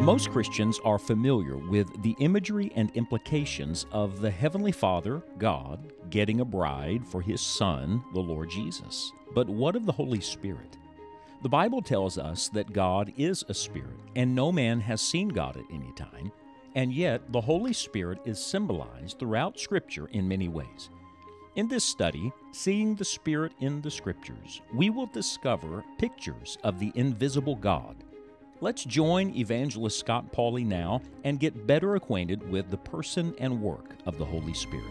Most Christians are familiar with the imagery and implications of the Heavenly Father, God, getting a bride for His Son, the Lord Jesus. But what of the Holy Spirit? The Bible tells us that God is a spirit, and no man has seen God at any time, and yet the Holy Spirit is symbolized throughout Scripture in many ways. In this study, Seeing the Spirit in the Scriptures, we will discover pictures of the invisible God. Let's join Evangelist Scott Pauley now and get better acquainted with the person and work of the Holy Spirit.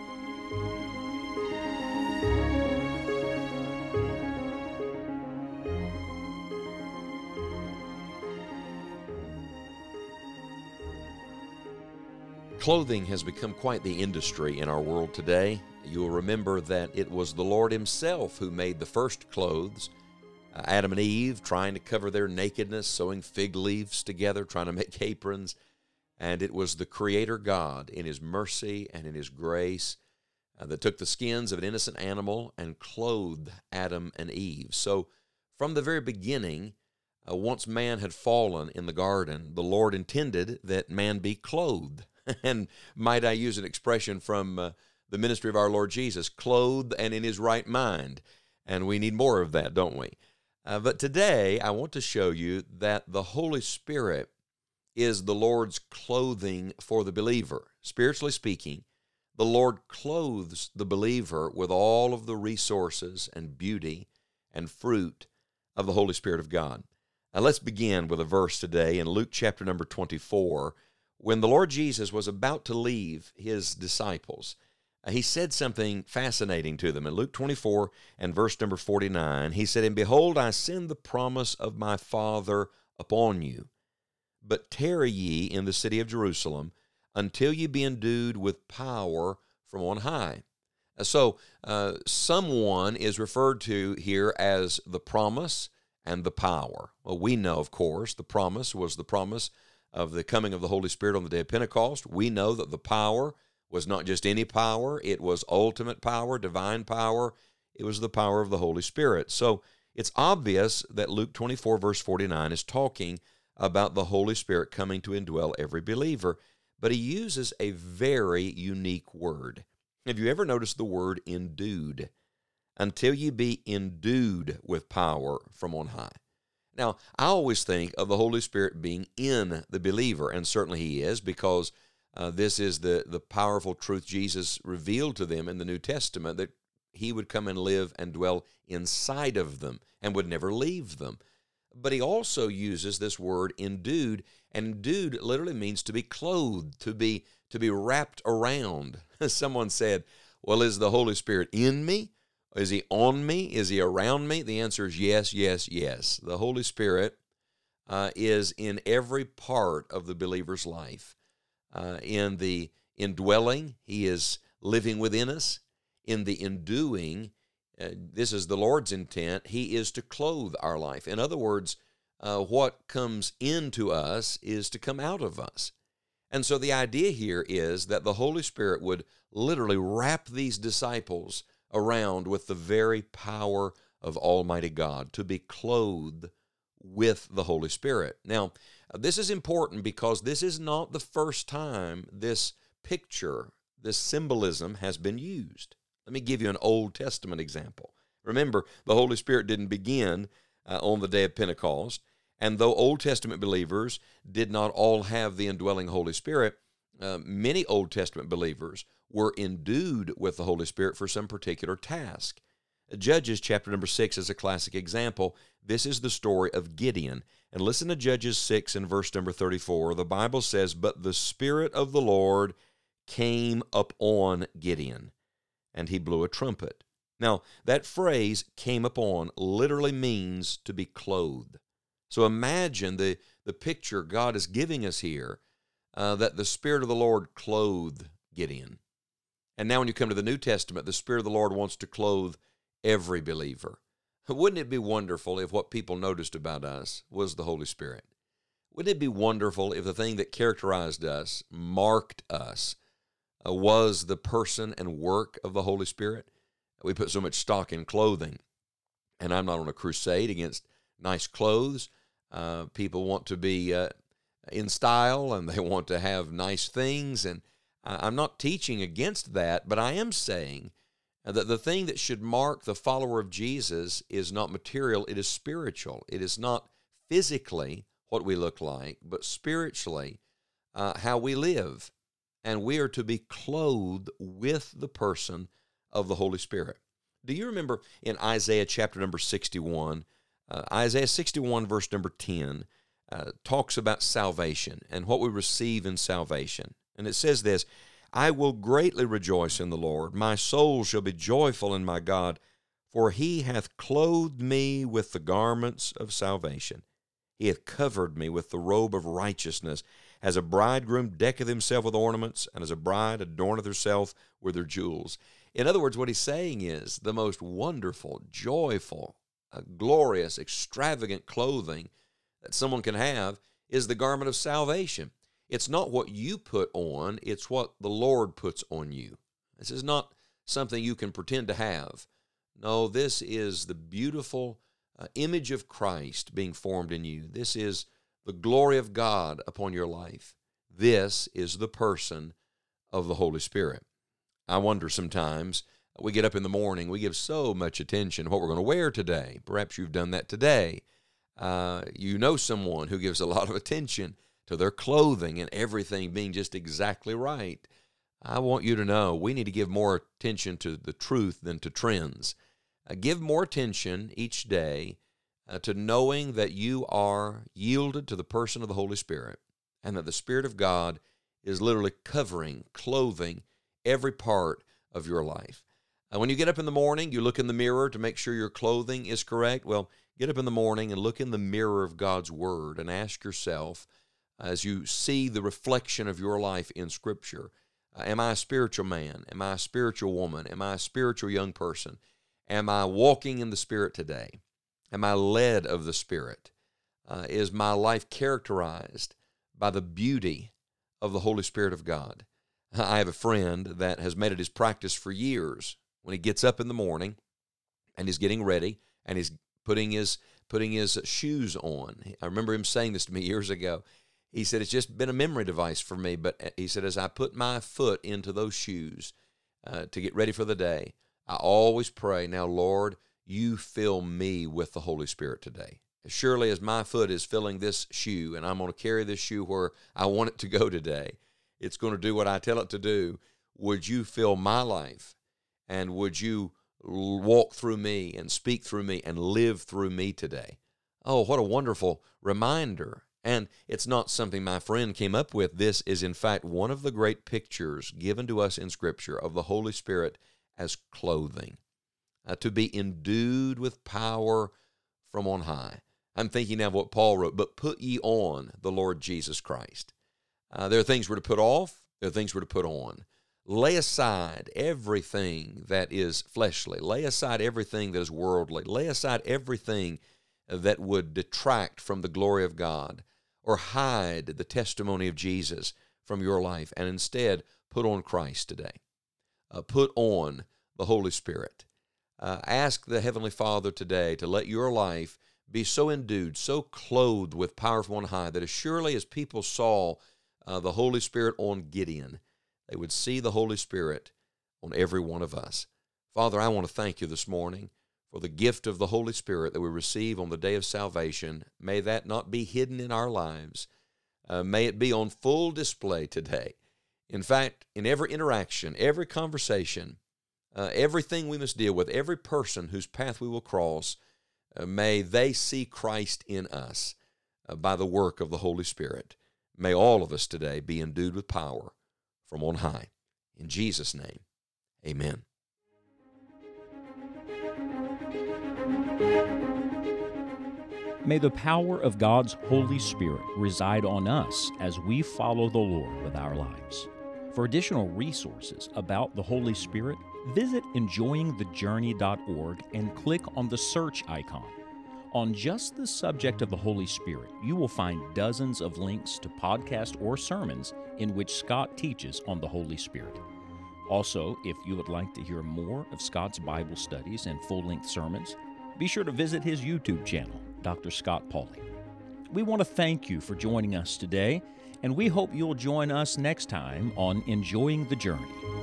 Clothing has become quite the industry in our world today. You'll remember that it was the Lord Himself who made the first clothes. Adam and Eve trying to cover their nakedness, sewing fig leaves together, trying to make aprons. And it was the Creator God in His mercy and in His grace that took the skins of an innocent animal and clothed Adam and Eve. So from the very beginning, once man had fallen in the garden, the Lord intended that man be clothed. And might I use an expression from the ministry of our Lord Jesus, clothed and in His right mind. And we need more of that, don't we? But today, I want to show you that the Holy Spirit is the Lord's clothing for the believer. Spiritually speaking, the Lord clothes the believer with all of the resources and beauty and fruit of the Holy Spirit of God. Now, let's begin with a verse today in Luke chapter number 24. When the Lord Jesus was about to leave His disciples, He said something fascinating to them. In Luke 24 and verse number 49, He said, "And behold, I send the promise of my Father upon you. But tarry ye in the city of Jerusalem until ye be endued with power from on high." So someone is referred to here as the promise and the power. Well, we know, of course, the promise was the promise of the coming of the Holy Spirit on the day of Pentecost. We know that the power was not just any power, it was ultimate power, divine power. It was the power of the Holy Spirit. So it's obvious that Luke 24, verse 49 is talking about the Holy Spirit coming to indwell every believer, but He uses a very unique word. Have you ever noticed the word endued? Until you be endued with power from on high. Now, I always think of the Holy Spirit being in the believer, and certainly He is, because this is the powerful truth Jesus revealed to them in the New Testament, that He would come and live and dwell inside of them and would never leave them. But He also uses this word endued, and endued literally means to be clothed, to be wrapped around. Someone said, well, is the Holy Spirit in me? Is He on me? Is He around me? The answer is yes, yes, yes. The Holy Spirit is in every part of the believer's life. In the indwelling, He is living within us. In the enduing, this is the Lord's intent, He is to clothe our life. In other words, what comes into us is to come out of us. And so the idea here is that the Holy Spirit would literally wrap these disciples around with the very power of Almighty God, to be clothed with the Holy Spirit. Now, this is important because this is not the first time this picture, this symbolism has been used. Let me give you an Old Testament example. Remember, the Holy Spirit didn't begin on the day of Pentecost, and though Old Testament believers did not all have the indwelling Holy Spirit, many Old Testament believers were endued with the Holy Spirit for some particular task. Judges chapter number 6 is a classic example. This is the story of Gideon. And listen to Judges 6 and verse number 34. The Bible says, "But the Spirit of the Lord came upon Gideon, and he blew a trumpet." Now, that phrase, came upon, literally means to be clothed. So imagine the picture God is giving us here, that the Spirit of the Lord clothed Gideon. And now when you come to the New Testament, the Spirit of the Lord wants to clothe every believer. Wouldn't it be wonderful if what people noticed about us was the Holy Spirit? Wouldn't it be wonderful if the thing that characterized us, marked us, was the person and work of the Holy Spirit? We put so much stock in clothing, and I'm not on a crusade against nice clothes. People want to be in style and they want to have nice things. And I'm not teaching against that, but I am saying that the thing that should mark the follower of Jesus is not material, it is spiritual. It is not physically what we look like, but spiritually how we live. And we are to be clothed with the person of the Holy Spirit. Do you remember in Isaiah chapter number 61, Isaiah 61 verse number 10 talks about salvation and what we receive in salvation. And it says this, I will greatly rejoice in the Lord. My soul shall be joyful in my God, for he hath clothed me with the garments of salvation. He hath covered me with the robe of righteousness, as a bridegroom decketh himself with ornaments, and as a bride adorneth herself with her jewels. In other words, what he's saying is the most wonderful, joyful, glorious, extravagant clothing that someone can have is the garment of salvation. It's not what you put on, it's what the Lord puts on you. This is not something you can pretend to have. No, this is the beautiful image of Christ being formed in you. This is the glory of God upon your life. This is the person of the Holy Spirit. I wonder sometimes, we get up in the morning, we give so much attention to what we're going to wear today. Perhaps you've done that today. You know someone who gives a lot of attention to their clothing and everything being just exactly right. I want you to know we need to give more attention to the truth than to trends. Give more attention each day to knowing that you are yielded to the person of the Holy Spirit and that the Spirit of God is literally covering, clothing every part of your life. When you get up in the morning, you look in the mirror to make sure your clothing is correct. Well, get up in the morning and look in the mirror of God's Word and ask yourself, as you see the reflection of your life in Scripture, am I a spiritual man? Am I a spiritual woman? Am I a spiritual young person? Am I walking in the Spirit today? Am I led of the Spirit? Is my life characterized by the beauty of the Holy Spirit of God? I have a friend that has made it his practice for years when he gets up in the morning and he's getting ready and he's putting his shoes on. I remember him saying this to me years ago. He said, it's just been a memory device for me, but he said, as I put my foot into those shoes to get ready for the day, I always pray, now, Lord, you fill me with the Holy Spirit today. As surely as my foot is filling this shoe and I'm going to carry this shoe where I want it to go today, it's going to do what I tell it to do. Would you fill my life and would you walk through me and speak through me and live through me today? Oh, what a wonderful reminder. And it's not something my friend came up with. This is, in fact, one of the great pictures given to us in Scripture of the Holy Spirit as clothing, to be endued with power from on high. I'm thinking now of what Paul wrote, but put ye on the Lord Jesus Christ. There are things we're to put off. There are things we're to put on. Lay aside everything that is fleshly. Lay aside everything that is worldly. Lay aside everything that would detract from the glory of God or hide the testimony of Jesus from your life, and instead put on Christ today. Put on the Holy Spirit. Ask the Heavenly Father today to let your life be so endued, so clothed with power from on high, that as surely as people saw the Holy Spirit on Gideon, they would see the Holy Spirit on every one of us. Father, I want to thank you this morning for the gift of the Holy Spirit that we receive on the day of salvation. May that not be hidden in our lives. May it be on full display today. In fact, in every interaction, every conversation, everything we must deal with, every person whose path we will cross, may they see Christ in us by the work of the Holy Spirit. May all of us today be endued with power from on high. In Jesus' name, amen. May the power of God's Holy Spirit reside on us as we follow the Lord with our lives. For additional resources about the Holy Spirit, visit enjoyingthejourney.org and click on the search icon. On just the subject of the Holy Spirit, you will find dozens of links to podcasts or sermons in which Scott teaches on the Holy Spirit. Also, if you would like to hear more of Scott's Bible studies and full-length sermons, be sure to visit his YouTube channel, Dr. Scott Pauley. we want to thank you for joining us today, and we hope you'll join us next time on Enjoying the Journey.